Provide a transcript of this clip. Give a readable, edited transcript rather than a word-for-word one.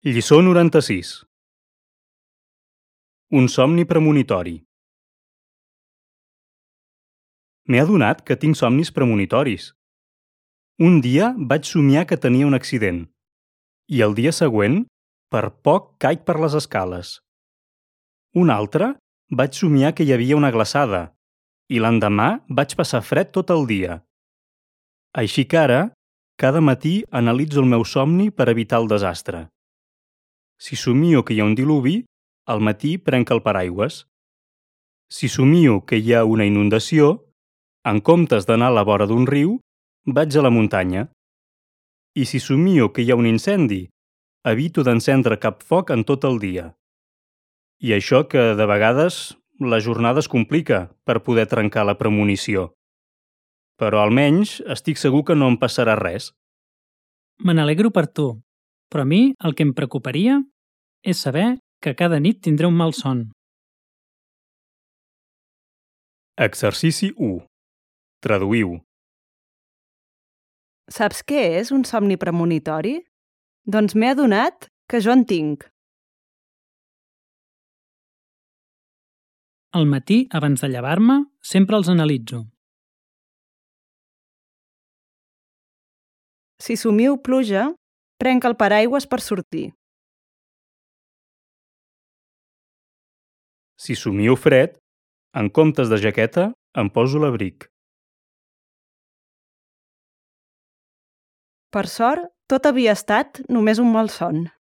Lliçó 96. Un somni premonitori. M'he adonat que tinc somnis premonitoris. Un dia vaig somiar que tenia un accident i el dia següent, per poc caic per les escales. Un altre, vaig somiar que hi havia una glaçada i l'endemà vaig passar fred tot el dia. Així que ara, cada matí analitzo el meu somni per evitar el desastre. Si somio que hi ha un diluvi, al matí prenc el paraigües. Si somio que hi ha una inundació, en comptes d'anar a la vora d'un riu, vaig a la muntanya. I si somio que hi ha un incendi, evito d'encendre cap foc en tot el dia. I això que, de vegades, la jornada es complica per poder trencar la premonició. Però almenys estic segur que no em passarà res. Me n'alegro per tu, però a mi el que em preocuparia és saber que cada nit tindré un mal son. Exercici 1. Traduïu. Saps què és un somni premonitori? Doncs m'he adonat que jo en tinc. Al matí, abans de llevar-me, sempre els analitzo. Si somio pluja, prenc el paraigües per sortir. Si somio fred, en comptes de jaqueta, em poso l'abric. Per sort, tot havia estat només un malson.